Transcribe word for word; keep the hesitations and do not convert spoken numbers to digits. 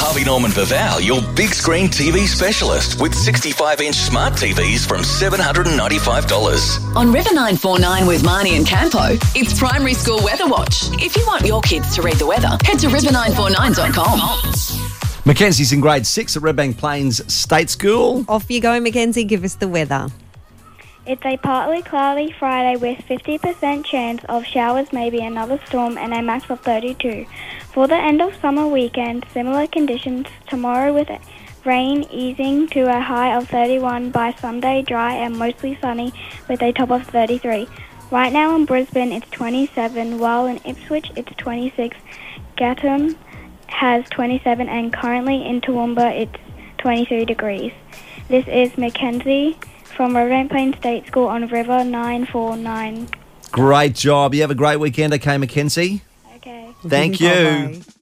Harvey Norman Vaval, your big screen T V specialist with sixty-five inch smart T Vs from seven hundred ninety-five dollars. On River nine four nine with Marnie and Campo, it's Primary School Weather Watch. If you want your kids to read the weather, head to river nine four nine dot com. Mackenzie's in grade six at Redbank Plains State School. Off you go, Mackenzie. Give us the weather. It's a partly cloudy Friday with fifty percent chance of showers, maybe another storm, and a max of thirty-two. For the end of summer weekend, similar conditions tomorrow with rain easing to a high of thirty-one. By Sunday, dry and mostly sunny with a top of thirty-three. Right now in Brisbane, it's twenty-seven, while in Ipswich, it's twenty-six. Gatton has twenty-seven, and currently in Toowoomba, it's twenty-three degrees. This is Mackenzie from Redbank Plains State School on River nine four nine. Great job. You have a great weekend, okay, Mackenzie? Okay. Thank you. Bye-bye.